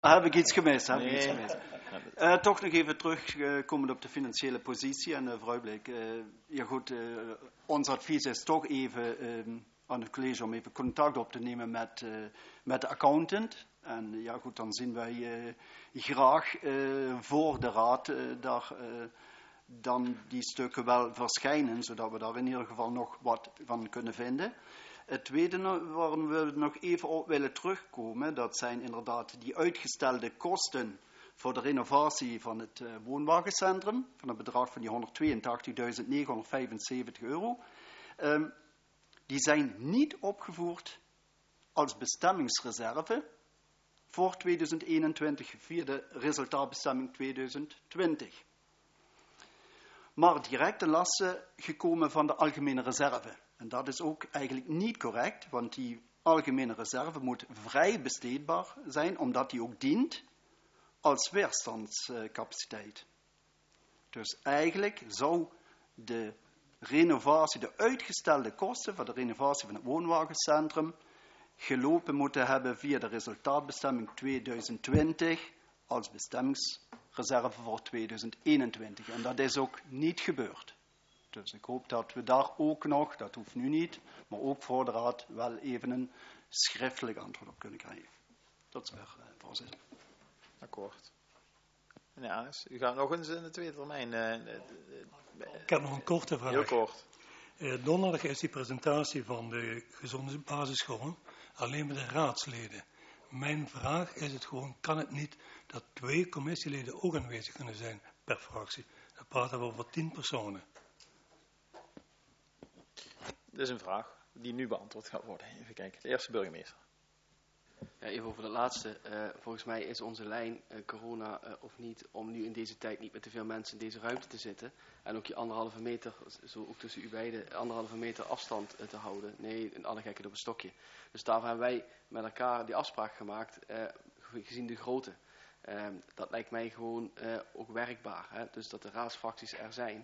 Heb ik iets gemist? Nee. Toch nog even terugkomen op de financiële positie en de vooruitblik. Ja goed, ons advies is toch even aan het college om even contact op te nemen met de accountant. En ja goed, dan zien wij graag voor de raad daar dan die stukken wel verschijnen, zodat we daar in ieder geval nog wat van kunnen vinden. Het tweede waarom we nog even op willen terugkomen, dat zijn inderdaad die uitgestelde kosten voor de renovatie van het woonwagencentrum, van een bedrag van die €182.975. Die zijn niet opgevoerd als bestemmingsreserve voor 2021 via de resultaatbestemming 2020. Maar direct ten laste gekomen van de algemene reserve. En dat is ook eigenlijk niet correct, want die algemene reserve moet vrij besteedbaar zijn, omdat die ook dient als weerstandscapaciteit. Dus eigenlijk zou de renovatie, de uitgestelde kosten voor de renovatie van het woonwagencentrum gelopen moeten hebben via de resultaatbestemming 2020 als bestemmingsreserve voor 2021. En dat is ook niet gebeurd. Dus ik hoop dat we daar ook nog, dat hoeft nu niet, maar ook voor de raad wel even een schriftelijk antwoord op kunnen krijgen. Tot zover, voorzitter. Akkoord. Meneer Anis, u gaat nog eens in de tweede termijn. Ik heb nog een korte vraag. Heel kort. Donderdag is die presentatie van de gezonde basisschool alleen met de raadsleden. Mijn vraag is het gewoon, kan het niet dat 2 commissieleden ook aanwezig kunnen zijn per fractie? Dan praten we over 10 personen. Dat is een vraag die nu beantwoord gaat worden. Even kijken. De eerste burgemeester. Ja, even over de laatste. Volgens mij is onze lijn, corona of niet, om nu in deze tijd niet met te veel mensen in deze ruimte te zitten. En ook je 1,5 meter, zo ook tussen u beiden, 1,5 meter afstand te houden. Nee, in alle gekheid op een stokje. Dus daarvoor hebben wij met elkaar die afspraak gemaakt, gezien de grootte. Dat lijkt mij gewoon ook werkbaar. Hè? Dus dat de raadsfracties er zijn.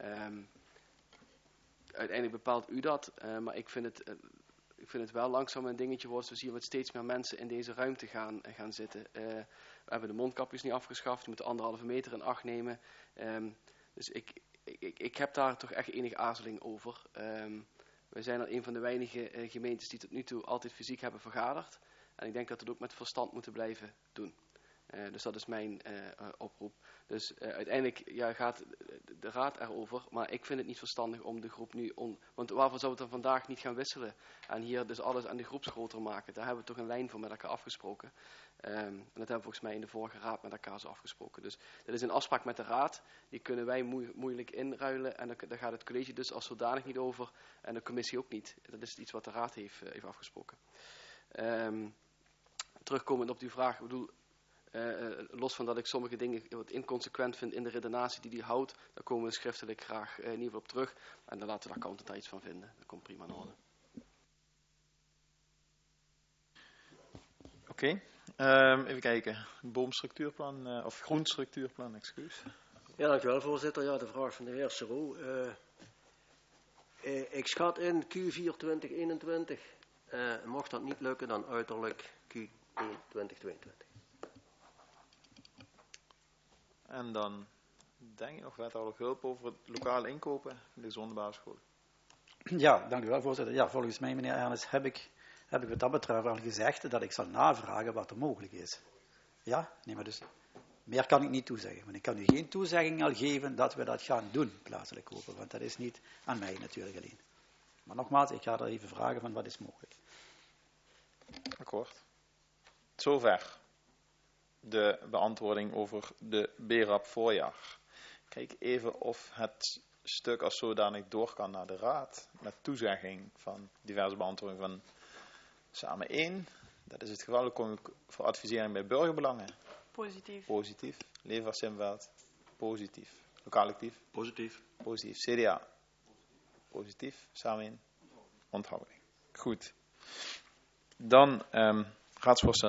Uiteindelijk bepaalt u dat, maar ik vind het wel langzaam een dingetje wordt. We zien wat steeds meer mensen in deze ruimte gaan zitten. We hebben de mondkapjes niet afgeschaft. We moeten 1,5 meter in acht nemen. Dus ik heb daar toch echt enige aarzeling over. We zijn al een van de weinige gemeentes die tot nu toe altijd fysiek hebben vergaderd. En ik denk dat we het ook met verstand moeten blijven doen. Dus dat is mijn oproep. Dus uiteindelijk gaat de raad erover. Maar ik vind het niet verstandig om de groep nu... Want waarvoor zou het dan vandaag niet gaan wisselen? En hier dus alles aan de groeps groter maken. Daar hebben we toch een lijn voor met elkaar afgesproken. En dat hebben we volgens mij in de vorige raad met elkaar zo afgesproken. Dus dat is een afspraak met de raad. Die kunnen wij moeilijk inruilen. En daar gaat het college dus als zodanig niet over. En de commissie ook niet. Dat is iets wat de raad heeft afgesproken. Terugkomend op die vraag. Ik bedoel... los van dat ik sommige dingen wat inconsequent vind in de redenatie die houdt, daar komen we schriftelijk graag in ieder geval op terug. En dan laten we de accountant daar iets van vinden. Dat komt prima in orde. Oké. Even kijken. Boomstructuurplan, of groenstructuurplan, excuus. Ja, dankjewel voorzitter. Ja, de vraag van de heer Sero. Ik schat in Q4 2021. Mocht dat niet lukken, dan uiterlijk Q1 2022. En dan denk ik nog wethouder hulp over het lokale inkopen in de gezonde basisschool. Ja, dank u wel, voorzitter. Ja, volgens mij, meneer Ernst, heb ik wat dat betreft al gezegd dat ik zal navragen wat er mogelijk is. Ja, nee, maar dus meer kan ik niet toezeggen. Maar ik kan u geen toezegging al geven dat we dat gaan doen, plaatselijk kopen. Want dat is niet aan mij natuurlijk alleen. Maar nogmaals, ik ga er even vragen van wat is mogelijk. Akkoord. Zover de beantwoording over de BRAP voorjaar. Kijk even of het stuk als zodanig door kan naar de raad. Met toezegging van diverse beantwoordingen van samen 1. Dat is het geval. Dan kom ik voor advisering bij burgerbelangen. Positief. Positief. Leefbaar Simveld. Positief. Lokaal actief. Positief. Positief. CDA. Positief. Samen 1. Onthouding. Goed. Dan raadsvoorstel.